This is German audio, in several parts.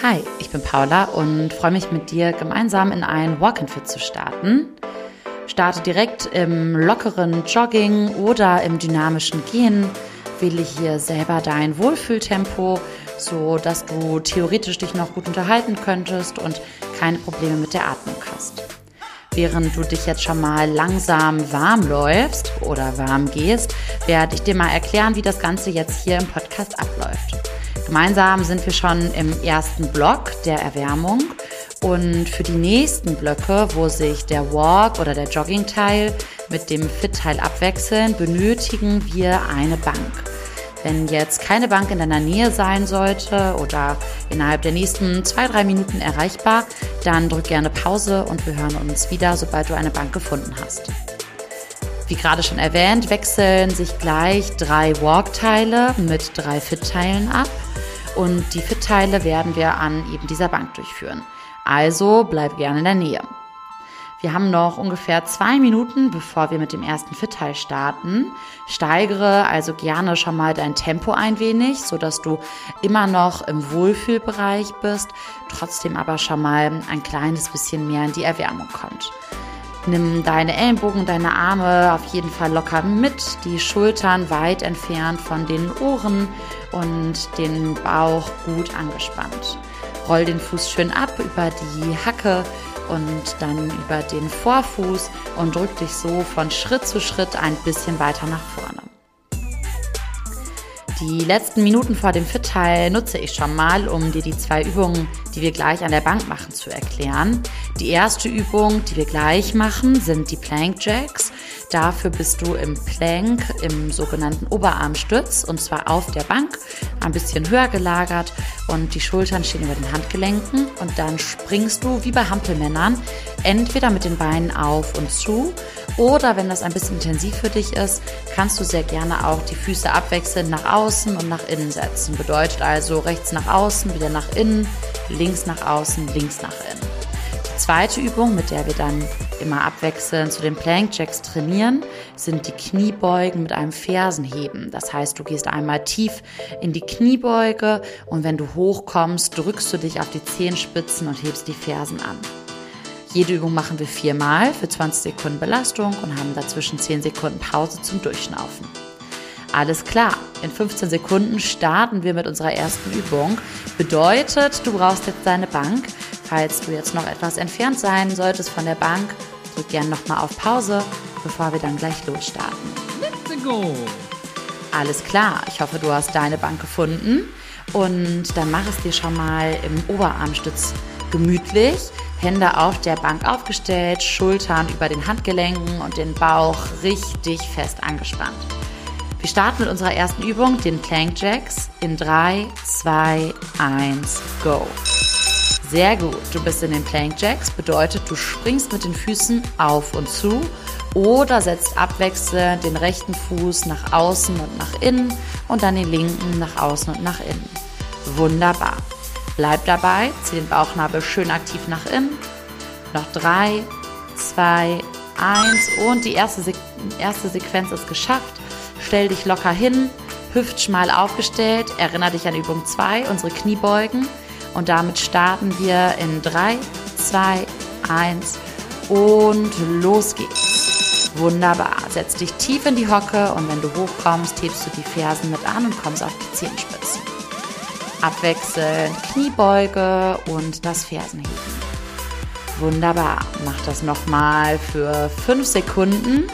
Hi, ich bin Paula und freue mich mit dir gemeinsam in ein Walk-and-Fit zu starten. Starte direkt im lockeren Jogging oder im dynamischen Gehen. Wähle hier selber dein Wohlfühltempo, so dass du theoretisch dich noch gut unterhalten könntest und keine Probleme mit der Atmung hast. Während du dich jetzt schon mal langsam warm läufst oder warm gehst, werde ich dir mal erklären, wie das Ganze jetzt hier im Podcast abläuft. Gemeinsam sind wir schon im ersten Block der Erwärmung und für die nächsten Blöcke, wo sich der Walk oder der Jogging-Teil mit dem Fit-Teil abwechseln, benötigen wir eine Bank. Wenn jetzt keine Bank in deiner Nähe sein sollte oder innerhalb der nächsten 2-3 Minuten erreichbar, dann drück gerne Pause und wir hören uns wieder, sobald du eine Bank gefunden hast. Wie gerade schon erwähnt, wechseln sich gleich 3 Walk-Teile mit 3 Fit-Teilen ab und die Fit-Teile werden wir an eben dieser Bank durchführen. Also bleib gerne in der Nähe. Wir haben noch ungefähr 2 Minuten, bevor wir mit dem ersten Fit-Teil starten. Steigere also gerne schon mal dein Tempo ein wenig, sodass du immer noch im Wohlfühlbereich bist, trotzdem aber schon mal ein kleines bisschen mehr in die Erwärmung kommt. Nimm deine Ellenbogen und deine Arme auf jeden Fall locker mit, die Schultern weit entfernt von den Ohren und den Bauch gut angespannt. Roll den Fuß schön ab über die Hacke und dann über den Vorfuß und drück dich so von Schritt zu Schritt ein bisschen weiter nach vorne. Die letzten Minuten vor dem Fit-Teil nutze ich schon mal, um dir die 2 Übungen, die wir gleich an der Bank machen, zu erklären. Die erste Übung, die wir gleich machen, sind die Plank Jacks. Dafür bist du im Plank, im sogenannten Oberarmstütz, und zwar auf der Bank, ein bisschen höher gelagert und die Schultern stehen über den Handgelenken und dann springst du wie bei Hampelmännern entweder mit den Beinen auf und zu oder, wenn das ein bisschen intensiv für dich ist, kannst du sehr gerne auch die Füße abwechselnd nach außen und nach innen setzen. Bedeutet also rechts nach außen, wieder nach innen, links nach außen, links nach innen. Die zweite Übung, mit der wir dann immer abwechselnd zu den Plank Jacks trainieren, sind die Kniebeugen mit einem Fersenheben. Das heißt, du gehst einmal tief in die Kniebeuge und wenn du hochkommst, drückst du dich auf die Zehenspitzen und hebst die Fersen an. Jede Übung machen wir 4-mal für 20 Sekunden Belastung und haben dazwischen 10 Sekunden Pause zum Durchschnaufen. Alles klar, in 15 Sekunden starten wir mit unserer ersten Übung. Bedeutet, du brauchst jetzt deine Bank. Falls du jetzt noch etwas entfernt sein solltest von der Bank, drück gerne nochmal auf Pause, bevor wir dann gleich losstarten. Let's go! Alles klar, ich hoffe, du hast deine Bank gefunden und dann mach es dir schon mal im Oberarmstütz gemütlich. Hände auf der Bank aufgestellt, Schultern über den Handgelenken und den Bauch richtig fest angespannt. Wir starten mit unserer ersten Übung, den Plank Jacks, in 3, 2, 1, go! Sehr gut, du bist in den Plank Jacks, bedeutet, du springst mit den Füßen auf und zu oder setzt abwechselnd den rechten Fuß nach außen und nach innen und dann den linken nach außen und nach innen. Wunderbar. Bleib dabei, zieh den Bauchnabel schön aktiv nach innen. Noch 3, 2, 1 und die erste Sequenz ist geschafft. Stell dich locker hin, hüftschmal aufgestellt, erinnere dich an Übung 2, unsere Kniebeugen. Und damit starten wir in 3, 2, 1 und los geht's. Wunderbar. Setz dich tief in die Hocke und wenn du hochkommst, hebst du die Fersen mit an und kommst auf die Zehenspitzen. Abwechselnd Kniebeuge und das Fersenheben. Wunderbar. Mach das nochmal für 5 Sekunden.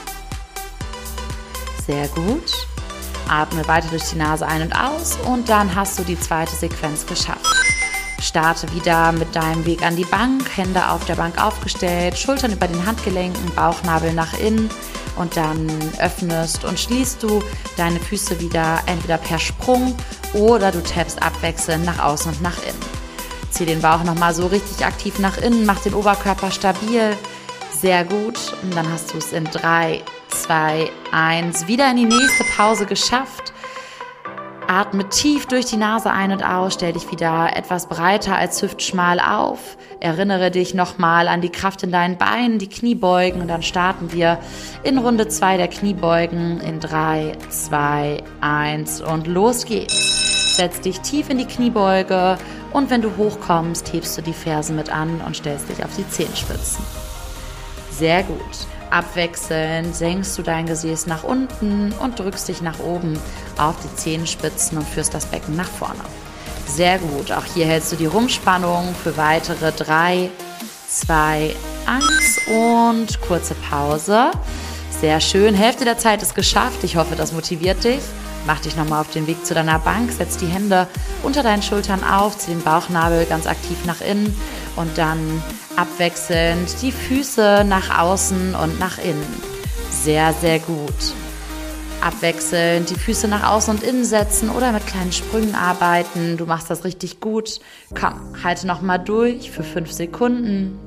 Sehr gut. Atme weiter durch die Nase ein und aus und dann hast du die zweite Sequenz geschafft. Starte wieder mit deinem Weg an die Bank, Hände auf der Bank aufgestellt, Schultern über den Handgelenken, Bauchnabel nach innen und dann öffnest und schließt du deine Füße wieder entweder per Sprung oder du tappst abwechselnd nach außen und nach innen. Zieh den Bauch nochmal so richtig aktiv nach innen, mach den Oberkörper stabil, sehr gut und dann hast du es in 3, 2, 1 wieder in die nächste Pause geschafft. Atme tief durch die Nase ein und aus, stell dich wieder etwas breiter als hüftschmal auf. Erinnere dich nochmal an die Kraft in deinen Beinen, die Kniebeugen und dann starten wir in Runde 2 der Kniebeugen in 3, 2, 1 und los geht's. Setz dich tief in die Kniebeuge und wenn du hochkommst, hebst du die Fersen mit an und stellst dich auf die Zehenspitzen. Sehr gut. Abwechselnd senkst du dein Gesäß nach unten und drückst dich nach oben auf die Zehenspitzen und führst das Becken nach vorne. Sehr gut. Auch hier hältst du die Rumpfspannung für weitere 3, 2, 1 und kurze Pause. Sehr schön. Hälfte der Zeit ist geschafft. Ich hoffe, das motiviert dich. Mach dich nochmal auf den Weg zu deiner Bank. Setz die Hände unter deinen Schultern auf, zieh den Bauchnabel ganz aktiv nach innen und dann abwechselnd die Füße nach außen und nach innen. Sehr, sehr gut. Abwechselnd die Füße nach außen und innen setzen oder mit kleinen Sprüngen arbeiten. Du machst das richtig gut. Komm, halte nochmal durch für 5 Sekunden.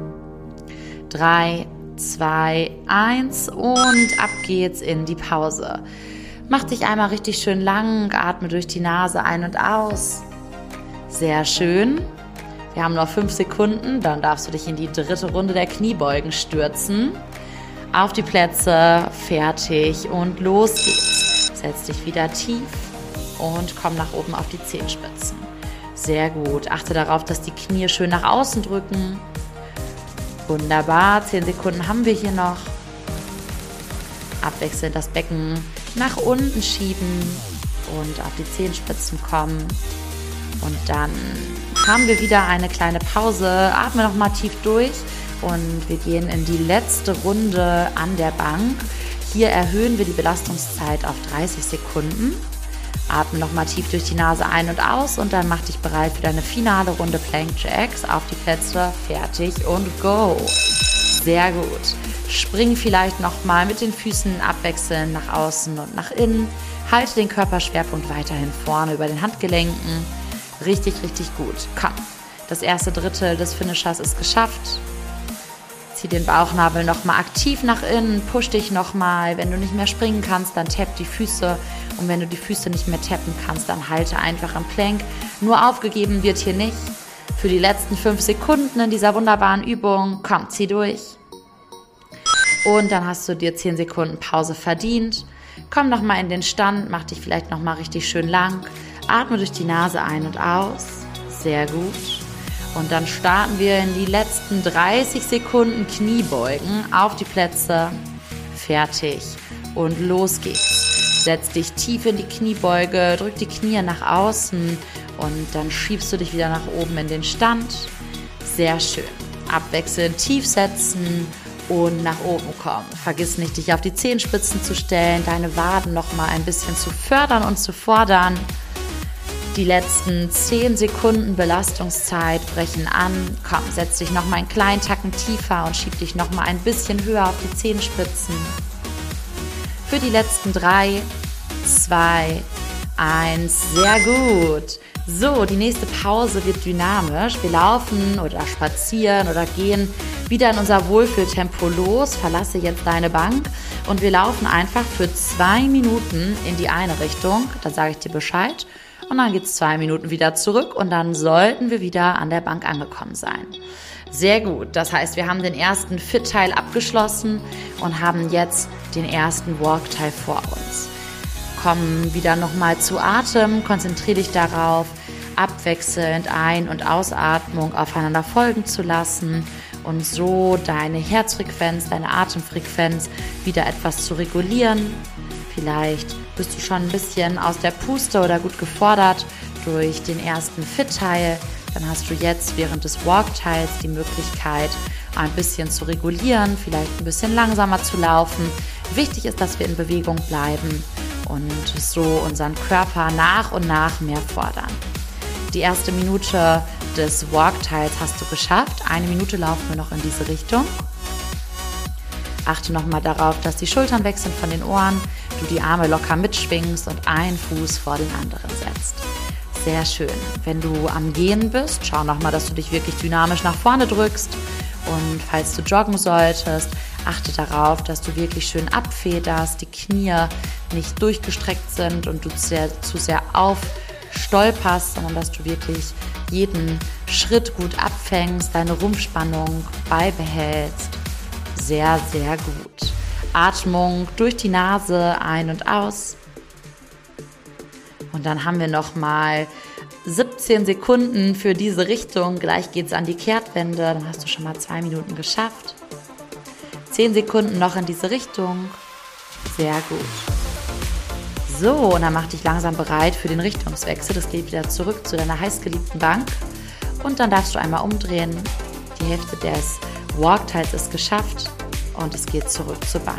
3, 2, 1 und ab geht's in die Pause. Mach dich einmal richtig schön lang, atme durch die Nase ein und aus. Sehr schön. Wir haben noch 5 Sekunden, dann darfst du dich in die 3. Runde der Kniebeugen stürzen. Auf die Plätze, fertig und los geht's. Setz dich wieder tief und komm nach oben auf die Zehenspitzen. Sehr gut. Achte darauf, dass die Knie schön nach außen drücken. Wunderbar. 10 Sekunden haben wir hier noch. Abwechselnd das Becken nach unten schieben und auf die Zehenspitzen kommen. Und dann haben wir wieder eine kleine Pause. Atme nochmal tief durch. Und wir gehen in die letzte Runde an der Bank. Hier erhöhen wir die Belastungszeit auf 30 Sekunden. Atme nochmal tief durch die Nase ein und aus und dann mach dich bereit für deine finale Runde Plank Jacks. Auf die Plätze, fertig und go. Sehr gut. Spring vielleicht nochmal mit den Füßen abwechselnd nach außen und nach innen. Halte den Körperschwerpunkt weiterhin vorne über den Handgelenken. Richtig, richtig gut. Komm, das erste Drittel des Finishers ist geschafft. Zieh den Bauchnabel nochmal aktiv nach innen, push dich nochmal. Wenn du nicht mehr springen kannst, dann tapp die Füße. Und wenn du die Füße nicht mehr tappen kannst, dann halte einfach im Plank. Nur aufgegeben wird hier nicht. Für die letzten 5 Sekunden in dieser wunderbaren Übung. Komm, zieh durch. Und dann hast du dir 10 Sekunden Pause verdient. Komm nochmal in den Stand, mach dich vielleicht nochmal richtig schön lang. Atme durch die Nase ein und aus. Sehr gut. Und dann starten wir in die letzten 30 Sekunden Kniebeugen. Auf die Plätze. Fertig. Und los geht's. Setz dich tief in die Kniebeuge, drück die Knie nach außen und dann schiebst du dich wieder nach oben in den Stand. Sehr schön. Abwechselnd tief setzen und nach oben kommen. Vergiss nicht, dich auf die Zehenspitzen zu stellen, deine Waden nochmal ein bisschen zu fördern und zu fordern. Die letzten 10 Sekunden Belastungszeit brechen an. Komm, setz dich nochmal einen kleinen Tacken tiefer und schieb dich nochmal ein bisschen höher auf die Zehenspitzen. Für die letzten 3, 2, 1, sehr gut. So, die nächste Pause wird dynamisch. Wir laufen oder spazieren oder gehen wieder in unser Wohlfühltempo los. Verlasse jetzt deine Bank und wir laufen einfach für 2 Minuten in die eine Richtung. Dann sage ich dir Bescheid. Und dann geht es 2 Minuten wieder zurück und dann sollten wir wieder an der Bank angekommen sein. Sehr gut. Das heißt, wir haben den ersten Fit-Teil abgeschlossen und haben jetzt den ersten Walk-Teil vor uns. Komm wieder nochmal zu Atem, konzentriere dich darauf, abwechselnd Ein- und Ausatmung aufeinander folgen zu lassen und so deine Herzfrequenz, deine Atemfrequenz wieder etwas zu regulieren. Vielleicht bist du schon ein bisschen aus der Puste oder gut gefordert durch den ersten Fit-Teil. Dann hast du jetzt während des Walk-Teils die Möglichkeit, ein bisschen zu regulieren, vielleicht ein bisschen langsamer zu laufen. Wichtig ist, dass wir in Bewegung bleiben und so unseren Körper nach und nach mehr fordern. Die erste Minute des Walk-Teils hast du geschafft. 1 Minute laufen wir noch in diese Richtung. Achte nochmal darauf, dass die Schultern weg sind von den Ohren, du die Arme locker mitschwingst und einen Fuß vor den anderen setzt. Sehr schön. Wenn du am Gehen bist, schau nochmal, dass du dich wirklich dynamisch nach vorne drückst. Und falls du joggen solltest, achte darauf, dass du wirklich schön abfederst, die Knie nicht durchgestreckt sind und du zu sehr aufstolperst, sondern dass du wirklich jeden Schritt gut abfängst, deine Rumpfspannung beibehältst. Sehr, sehr gut. Atmung durch die Nase ein und aus. Und dann haben wir nochmal 17 Sekunden für diese Richtung. Gleich geht es an die Kehrtwende. Dann hast du schon mal 2 Minuten geschafft. 10 Sekunden noch in diese Richtung. Sehr gut. So, und dann mach dich langsam bereit für den Richtungswechsel. Das geht wieder zurück zu deiner heißgeliebten Bank. Und dann darfst du einmal umdrehen. Die Hälfte des Walk-Teils ist geschafft und es geht zurück zur Bank.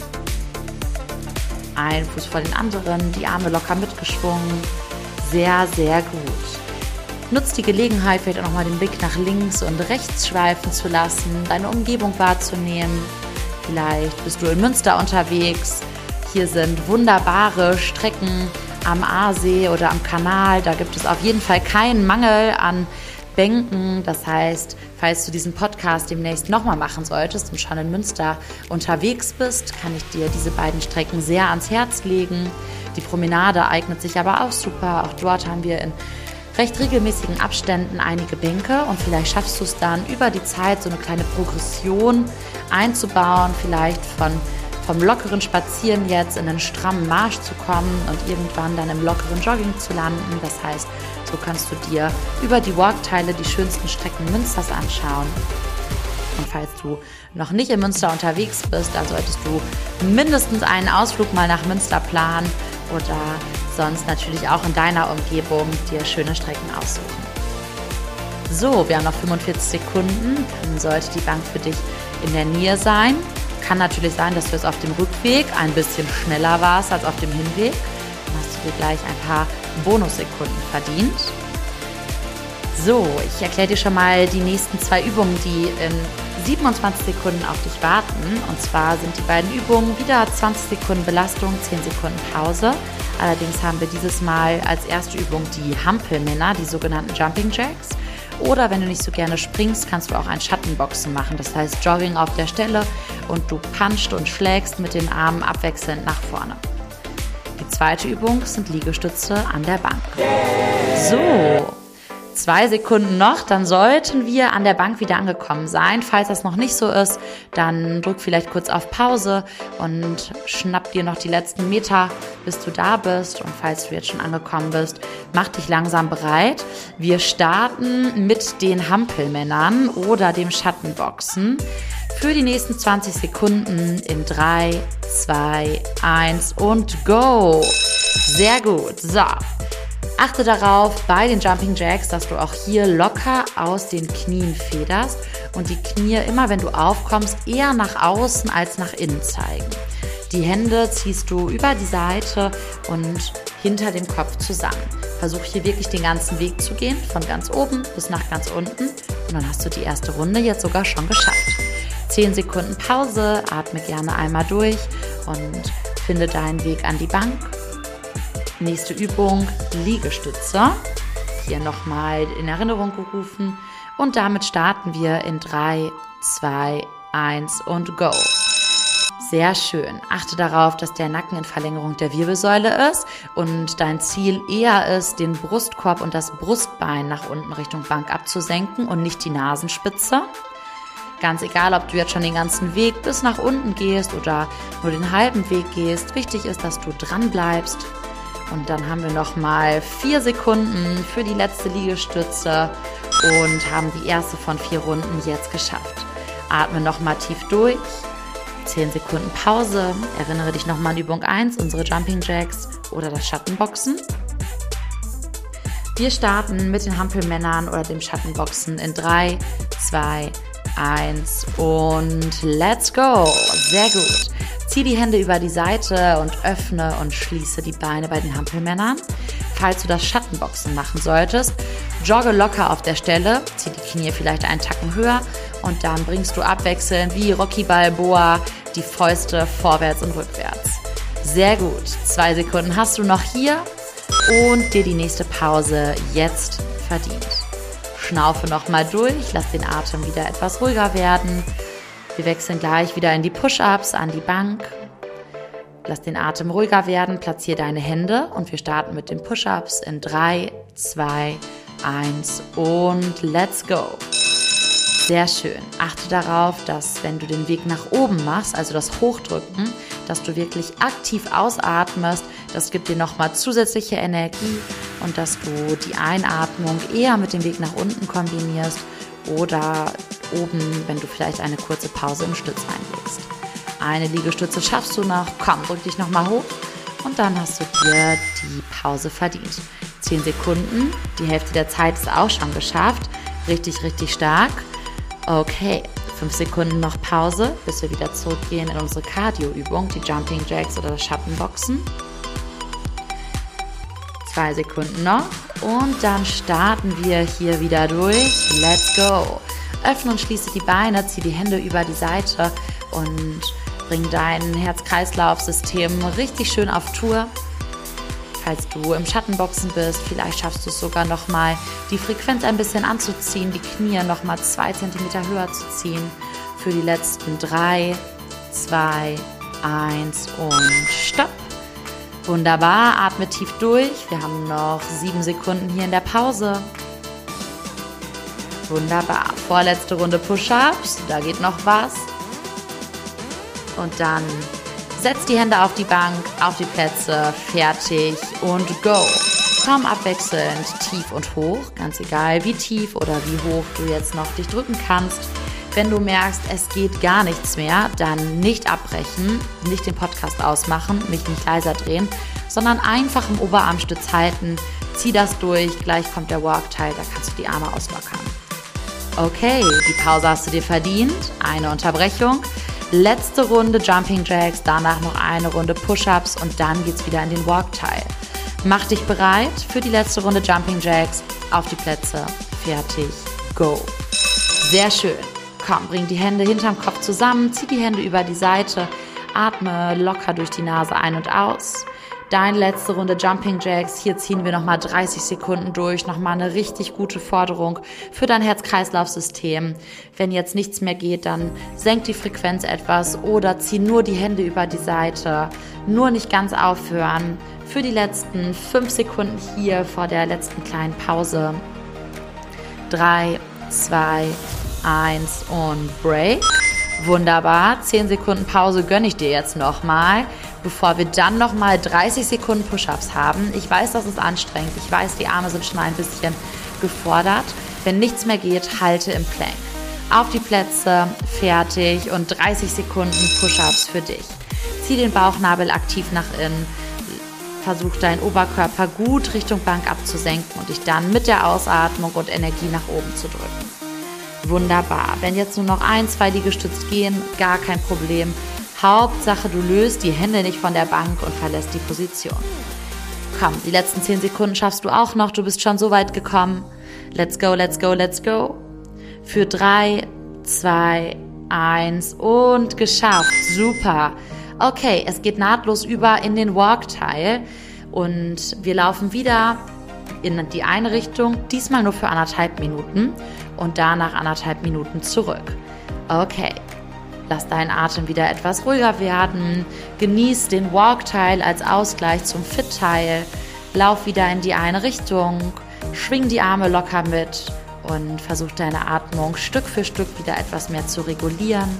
Ein Fuß vor den anderen, die Arme locker mitgeschwungen. Sehr, sehr gut. Nutz die Gelegenheit, vielleicht auch nochmal den Blick nach links und rechts schweifen zu lassen, deine Umgebung wahrzunehmen. Vielleicht bist du in Münster unterwegs. Hier sind wunderbare Strecken am Aasee oder am Kanal. Da gibt es auf jeden Fall keinen Mangel an Bänken. Das heißt, falls du diesen Podcast demnächst nochmal machen solltest und schon in Münster unterwegs bist, kann ich dir diese beiden Strecken sehr ans Herz legen. Die Promenade eignet sich aber auch super. Auch dort haben wir in recht regelmäßigen Abständen einige Bänke und vielleicht schaffst du es dann über die Zeit so eine kleine Progression einzubauen, vielleicht vom lockeren Spazieren jetzt in einen strammen Marsch zu kommen und irgendwann dann im lockeren Jogging zu landen. Das heißt, so kannst du dir über die Walkteile die schönsten Strecken Münsters anschauen. Und falls du noch nicht in Münster unterwegs bist, dann solltest du mindestens einen Ausflug mal nach Münster planen oder sonst natürlich auch in deiner Umgebung dir schöne Strecken aussuchen. So, wir haben noch 45 Sekunden, dann sollte die Bank für dich in der Nähe sein. Kann natürlich sein, dass du jetzt auf dem Rückweg ein bisschen schneller warst als auf dem Hinweg. Dann hast du dir gleich ein paar Bonussekunden verdient. So, ich erkläre dir schon mal die nächsten 2 Übungen, die in 27 Sekunden auf dich warten. Und zwar sind die beiden Übungen wieder 20 Sekunden Belastung, 10 Sekunden Pause. Allerdings haben wir dieses Mal als erste Übung die Hampelmänner, die sogenannten Jumping Jacks. Oder wenn du nicht so gerne springst, kannst du auch ein Schattenboxen machen. Das heißt Jogging auf der Stelle und du punchst und schlägst mit den Armen abwechselnd nach vorne. Die zweite Übung sind Liegestütze an der Bank. So, 2 Sekunden noch, dann sollten wir an der Bank wieder angekommen sein. Falls das noch nicht so ist, dann drück vielleicht kurz auf Pause und schnapp dir noch die letzten Meter, bis du da bist. Und falls du jetzt schon angekommen bist, mach dich langsam bereit. Wir starten mit den Hampelmännern oder dem Schattenboxen für die nächsten 20 Sekunden in 3, 2, 1 und go! Sehr gut. So. Achte darauf bei den Jumping Jacks, dass du auch hier locker aus den Knien federst und die Knie immer, wenn du aufkommst, eher nach außen als nach innen zeigen. Die Hände ziehst du über die Seite und hinter dem Kopf zusammen. Versuch hier wirklich den ganzen Weg zu gehen, von ganz oben bis nach ganz unten und dann hast du die erste Runde jetzt sogar schon geschafft. 10 Sekunden Pause, atme gerne einmal durch und finde deinen Weg an die Bank. Nächste Übung, Liegestütze. Hier nochmal in Erinnerung gerufen. Und damit starten wir in 3, 2, 1 und go. Sehr schön. Achte darauf, dass der Nacken in Verlängerung der Wirbelsäule ist und dein Ziel eher ist, den Brustkorb und das Brustbein nach unten Richtung Bank abzusenken und nicht die Nasenspitze. Ganz egal, ob du jetzt schon den ganzen Weg bis nach unten gehst oder nur den halben Weg gehst. Wichtig ist, dass du dran bleibst. Und dann haben wir nochmal 4 Sekunden für die letzte Liegestütze und haben die erste von 4 Runden jetzt geschafft. Atme nochmal tief durch, 10 Sekunden Pause, erinnere dich nochmal an Übung 1, unsere Jumping Jacks oder das Schattenboxen. Wir starten mit den Hampelmännern oder dem Schattenboxen in 3, 2, 1 und let's go! Sehr gut! Zieh die Hände über die Seite und öffne und schließe die Beine bei den Hampelmännern. Falls du das Schattenboxen machen solltest, jogge locker auf der Stelle, zieh die Knie vielleicht einen Tacken höher und dann bringst du abwechselnd wie Rocky Balboa die Fäuste vorwärts und rückwärts. Sehr gut, 2 Sekunden hast du noch hier und dir die nächste Pause jetzt verdient. Schnaufe nochmal durch, lass den Atem wieder etwas ruhiger werden. Wir wechseln gleich wieder in die Push-Ups an die Bank. Lass den Atem ruhiger werden, platziere deine Hände und wir starten mit den Push-Ups in 3, 2, 1 und let's go. Sehr schön. Achte darauf, dass wenn du den Weg nach oben machst, also das Hochdrücken, dass du wirklich aktiv ausatmest. Das gibt dir nochmal zusätzliche Energie und dass du die Einatmung eher mit dem Weg nach unten kombinierst oder oben, wenn du vielleicht eine kurze Pause im Stütz einlegst. Eine Liegestütze schaffst du noch. Komm, drück dich nochmal hoch und dann hast du dir die Pause verdient. 10 Sekunden, die Hälfte der Zeit ist auch schon geschafft. Richtig, richtig stark. Okay, 5 Sekunden noch Pause, bis wir wieder zurückgehen in unsere Cardio-Übung, die Jumping Jacks oder das Schattenboxen. 2 Sekunden noch und dann starten wir hier wieder durch. Let's go! Öffne und schließe die Beine, zieh die Hände über die Seite und bring dein Herz-Kreislauf-System richtig schön auf Tour. Falls du im Schattenboxen bist, vielleicht schaffst du es sogar nochmal, die Frequenz ein bisschen anzuziehen, die Knie nochmal 2 cm höher zu ziehen. Für die letzten 3, 2, 1 und Stopp. Wunderbar, atme tief durch. Wir haben noch 7 Sekunden hier in der Pause. Wunderbar, vorletzte Runde Push-Ups, da geht noch was. Und dann setz die Hände auf die Bank, auf die Plätze, fertig und go. Komm abwechselnd tief und hoch, ganz egal wie tief oder wie hoch du jetzt noch dich drücken kannst. Wenn du merkst, es geht gar nichts mehr, dann nicht abbrechen, nicht den Podcast ausmachen, mich nicht leiser drehen, sondern einfach im Oberarmstütz halten. Zieh das durch, gleich kommt der Walk-Teil, da kannst du die Arme auslockern. Okay, die Pause hast du dir verdient, eine Unterbrechung. Letzte Runde Jumping Jacks, danach noch eine Runde Push-Ups und dann geht's wieder in den Walk-Teil. Mach dich bereit für die letzte Runde Jumping Jacks. Auf die Plätze, fertig, go. Sehr schön. Komm, bring die Hände hinterm Kopf zusammen, zieh die Hände über die Seite, atme locker durch die Nase ein und aus. Deine letzte Runde Jumping Jacks, hier ziehen wir nochmal 30 Sekunden durch, nochmal eine richtig gute Forderung für dein Herz-Kreislauf-System. Wenn jetzt nichts mehr geht, dann senk die Frequenz etwas oder zieh nur die Hände über die Seite, nur nicht ganz aufhören. Für die letzten 5 Sekunden hier vor der letzten kleinen Pause. 3, 2, 1 und Break. Wunderbar, 10 Sekunden Pause gönne ich dir jetzt nochmal, bevor wir dann nochmal 30 Sekunden Push-Ups haben. Ich weiß, das ist anstrengend. Ich weiß, die Arme sind schon ein bisschen gefordert. Wenn nichts mehr geht, halte im Plank. Auf die Plätze, fertig und 30 Sekunden Push-Ups für dich. Zieh den Bauchnabel aktiv nach innen. Versuch deinen Oberkörper gut Richtung Bank abzusenken und dich dann mit der Ausatmung und Energie nach oben zu drücken. Wunderbar. Wenn jetzt nur noch 1, 2 Liegestütze gehen, gar kein Problem. Hauptsache, du löst die Hände nicht von der Bank und verlässt die Position. Komm, die letzten 10 Sekunden schaffst du auch noch. Du bist schon so weit gekommen. Let's go, let's go, let's go. Für 3, 2, 1 und geschafft. Super. Okay, es geht nahtlos über in den Walk-Teil und wir laufen wieder in die eine Richtung, diesmal nur für 1,5 Minuten und danach 1,5 Minuten zurück. Okay, lass deinen Atem wieder etwas ruhiger werden, genieß den Walk-Teil als Ausgleich zum Fit-Teil, lauf wieder in die eine Richtung, schwing die Arme locker mit und versuch deine Atmung Stück für Stück wieder etwas mehr zu regulieren.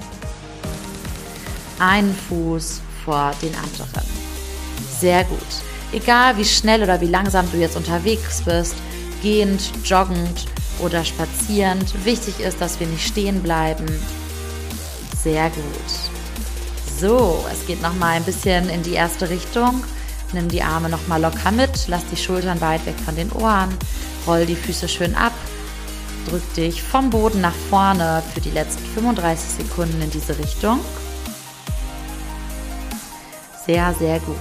Einen Fuß vor den anderen. Sehr gut. Egal wie schnell oder wie langsam du jetzt unterwegs bist, gehend, joggend oder spazierend, wichtig ist, dass wir nicht stehen bleiben. Sehr gut. So, es geht nochmal ein bisschen in die erste Richtung. Nimm die Arme nochmal locker mit, lass die Schultern weit weg von den Ohren, roll die Füße schön ab, drück dich vom Boden nach vorne für die letzten 35 Sekunden in diese Richtung. Sehr, sehr gut.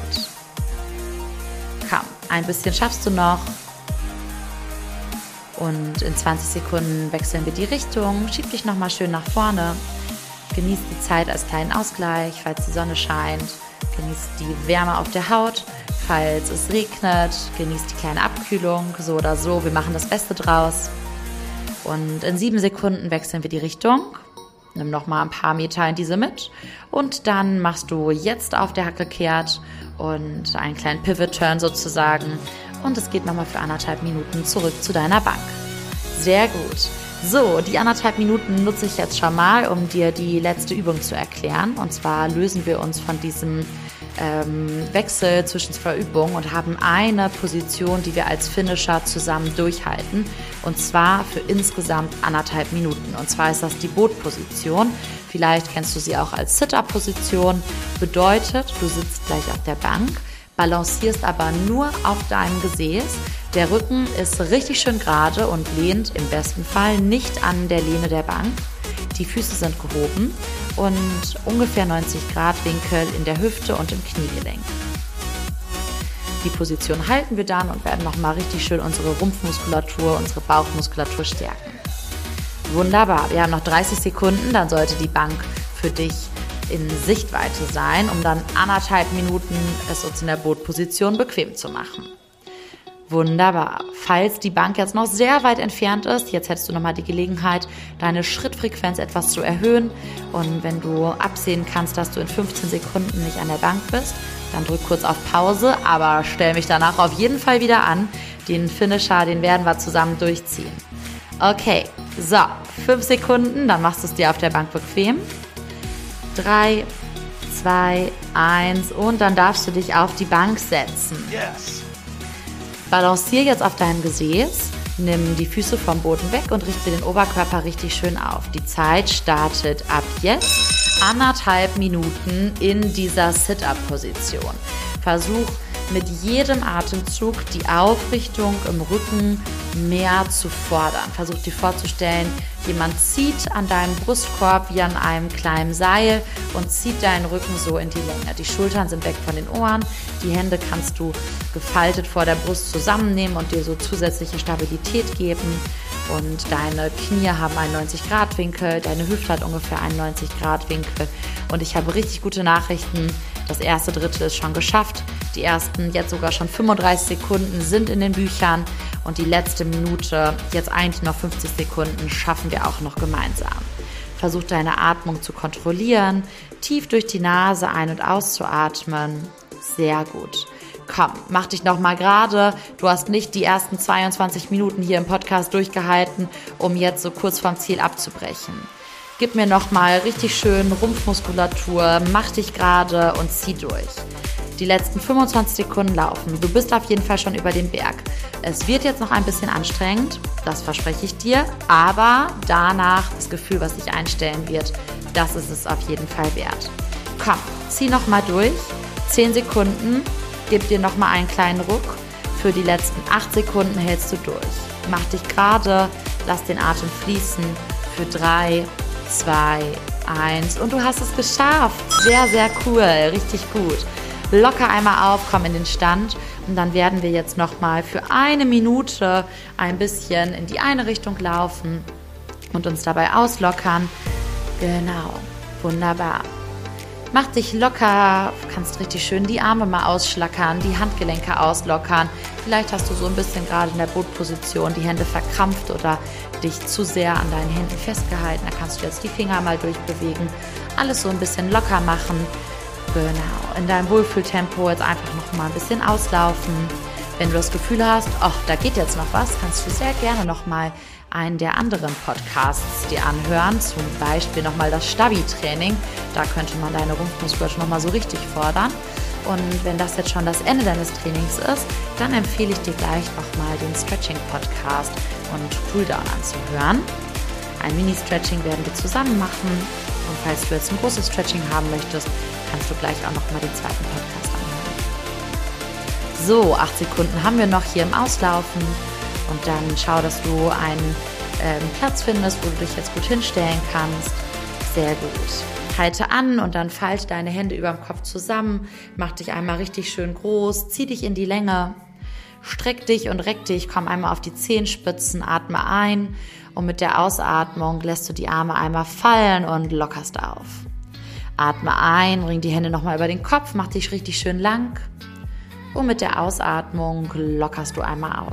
Komm, ein bisschen schaffst du noch. Und in 20 Sekunden wechseln wir die Richtung. Schieb dich nochmal schön nach vorne. Genieß die Zeit als kleinen Ausgleich, falls die Sonne scheint. Genieß die Wärme auf der Haut. Falls es regnet, genieß die kleine Abkühlung. So oder so, wir machen das Beste draus. Und in 7 Sekunden wechseln wir die Richtung. Nimm nochmal ein paar Meter in diese mit. Und dann machst du jetzt auf der Hacke kehrt und einen kleinen Pivot-Turn sozusagen. Und es geht nochmal für 1,5 Minuten zurück zu deiner Bank. Sehr gut. So, die 1,5 Minuten nutze ich jetzt schon mal, um dir die letzte Übung zu erklären. Und zwar lösen wir uns von diesem Wechsel zwischen 2 Übungen und haben eine Position, die wir als Finisher zusammen durchhalten. Und zwar für insgesamt 1,5 Minuten. Und zwar ist das die Bootposition. Vielleicht kennst du sie auch als Sit-Up-Position. Bedeutet, du sitzt gleich auf der Bank, balancierst aber nur auf deinem Gesäß. Der Rücken ist richtig schön gerade und lehnt im besten Fall nicht an der Lehne der Bank. Die Füße sind gehoben und ungefähr 90 Grad Winkel in der Hüfte und im Kniegelenk. Die Position halten wir dann und werden nochmal richtig schön unsere Rumpfmuskulatur, unsere Bauchmuskulatur stärken. Wunderbar, wir haben noch 30 Sekunden, dann sollte die Bank für dich in Sichtweite sein, um dann 1,5 Minuten es uns in der Bootposition bequem zu machen. Wunderbar. Falls die Bank jetzt noch sehr weit entfernt ist, jetzt hättest du nochmal die Gelegenheit, deine Schrittfrequenz etwas zu erhöhen. Und wenn du absehen kannst, dass du in 15 Sekunden nicht an der Bank bist, dann drück kurz auf Pause, aber stell mich danach auf jeden Fall wieder an. Den Finisher, den werden wir zusammen durchziehen. Okay, so, 5 Sekunden, dann machst du es dir auf der Bank bequem. 3, 2, 1 und dann darfst du dich auf die Bank setzen. Yes. Balancier jetzt auf deinem Gesäß, nimm die Füße vom Boden weg und richte den Oberkörper richtig schön auf. Die Zeit startet ab jetzt 1,5 Minuten in dieser Sit-Up-Position. Versuch mit jedem Atemzug die Aufrichtung im Rücken mehr zu fordern. Versuch dir vorzustellen, jemand zieht an deinem Brustkorb wie an einem kleinen Seil und zieht deinen Rücken so in die Länge. Die Schultern sind weg von den Ohren, die Hände kannst du gefaltet vor der Brust zusammennehmen und dir so zusätzliche Stabilität geben. Und deine Knie haben einen 90-Grad-Winkel, deine Hüfte hat ungefähr einen 90-Grad-Winkel. Und ich habe richtig gute Nachrichten. Das erste Drittel ist schon geschafft. Die ersten jetzt sogar schon 35 Sekunden sind in den Büchern. Und die letzte Minute, jetzt eigentlich noch 50 Sekunden, schaffen wir auch noch gemeinsam. Versuch deine Atmung zu kontrollieren, tief durch die Nase ein- und auszuatmen. Sehr gut. Komm, mach dich nochmal gerade. Du hast nicht die ersten 22 Minuten hier im Podcast durchgehalten, um jetzt so kurz vorm Ziel abzubrechen. Gib mir nochmal richtig schön Rumpfmuskulatur, mach dich gerade und zieh durch. Die letzten 25 Sekunden laufen. Du bist auf jeden Fall schon über dem Berg. Es wird jetzt noch ein bisschen anstrengend, das verspreche ich dir, aber danach das Gefühl, was sich einstellen wird, das ist es auf jeden Fall wert. Komm, zieh nochmal durch. 10 Sekunden. Gib dir nochmal einen kleinen Ruck. Für die letzten 8 Sekunden hältst du durch. Mach dich gerade, lass den Atem fließen. Für 3, 2, 1 und du hast es geschafft. Sehr, sehr cool, richtig gut. Locker einmal auf, komm in den Stand und dann werden wir jetzt nochmal für 1 Minute ein bisschen in die eine Richtung laufen und uns dabei auslockern. Genau, wunderbar. Mach dich locker, kannst richtig schön die Arme mal ausschlackern, die Handgelenke auslockern. Vielleicht hast du so ein bisschen gerade in der Bootposition die Hände verkrampft oder dich zu sehr an deinen Händen festgehalten. Da kannst du jetzt die Finger mal durchbewegen, alles so ein bisschen locker machen. Genau, in deinem Wohlfühltempo jetzt einfach noch mal ein bisschen auslaufen. Wenn du das Gefühl hast, ach, da geht jetzt noch was, kannst du sehr gerne noch mal einen der anderen Podcasts dir anhören, zum Beispiel nochmal das Stabi-Training. Da könnte man deine Rumpfmuskulatur nochmal so richtig fordern. Und wenn das jetzt schon das Ende deines Trainings ist, dann empfehle ich dir gleich nochmal den Stretching-Podcast und Cooldown anzuhören. Ein Mini-Stretching werden wir zusammen machen. Und falls du jetzt ein großes Stretching haben möchtest, kannst du gleich auch nochmal den zweiten Podcast anhören. So, 8 Sekunden haben wir noch hier im Auslaufen. Und dann schau, dass du einen Platz findest, wo du dich jetzt gut hinstellen kannst. Sehr gut. Halte an und dann falte deine Hände über dem Kopf zusammen. Mach dich einmal richtig schön groß. Zieh dich in die Länge. Streck dich und reck dich. Komm einmal auf die Zehenspitzen. Atme ein. Und mit der Ausatmung lässt du die Arme einmal fallen und lockerst auf. Atme ein. Bring die Hände nochmal über den Kopf. Mach dich richtig schön lang. Und mit der Ausatmung lockerst du einmal auf.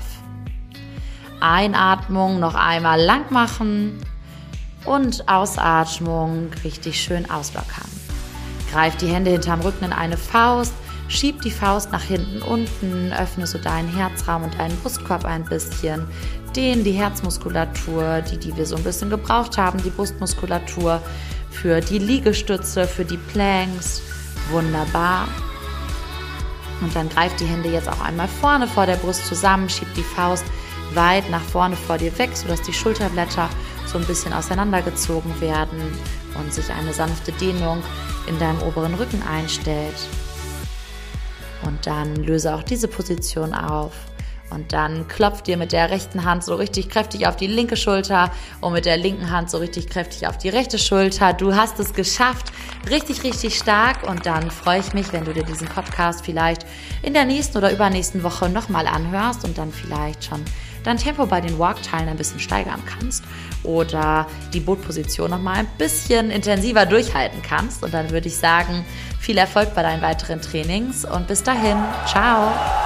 Einatmung noch einmal lang machen und Ausatmung richtig schön auslockern. Greif die Hände hinterm Rücken in eine Faust, Schieb die Faust nach hinten unten, öffne so deinen Herzraum und deinen Brustkorb ein bisschen. Dehn die Herzmuskulatur, die wir so ein bisschen gebraucht haben, die Brustmuskulatur für die Liegestütze, für die Planks. Wunderbar. Und dann greif die Hände jetzt auch einmal vorne vor der Brust zusammen, schieb die Faust weit nach vorne vor dir weg, sodass die Schulterblätter so ein bisschen auseinandergezogen werden und sich eine sanfte Dehnung in deinem oberen Rücken einstellt. Und dann löse auch diese Position auf. Und dann klopf dir mit der rechten Hand so richtig kräftig auf die linke Schulter und mit der linken Hand so richtig kräftig auf die rechte Schulter. Du hast es geschafft. Richtig, richtig stark. Und dann freue ich mich, wenn du dir diesen Podcast vielleicht in der nächsten oder übernächsten Woche nochmal anhörst und dann vielleicht schon dein Tempo bei den Walk-Teilen ein bisschen steigern kannst oder die Bootposition nochmal ein bisschen intensiver durchhalten kannst. Und dann würde ich sagen, viel Erfolg bei deinen weiteren Trainings und bis dahin. Ciao!